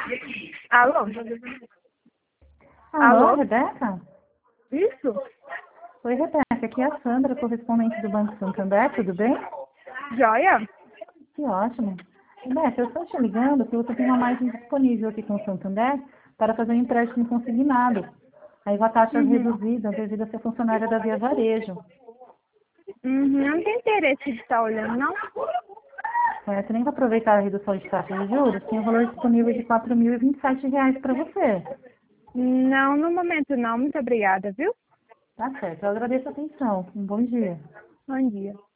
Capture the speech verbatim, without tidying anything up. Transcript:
Alô? Alô, Alô? Rebeca? Isso? Oi, Rebeca. Aqui é a Sandra, correspondente do Banco Santander, tudo bem? Joia? Que ótimo. Rebeca, eu estou te ligando que você tem uma margem disponível aqui com o Santander para fazer um empréstimo consignado. Aí a taxa Uhum. reduzida devido a ser funcionária da Via Varejo. Uhum. Não tem interesse de estar olhando, não? É, você nem vai aproveitar a redução de taxa de juros, tem um valor disponível de quatro mil e vinte e sete reais para você. Não, no momento não. Muito obrigada, viu? Tá certo, eu agradeço a atenção. Um bom dia. Bom dia.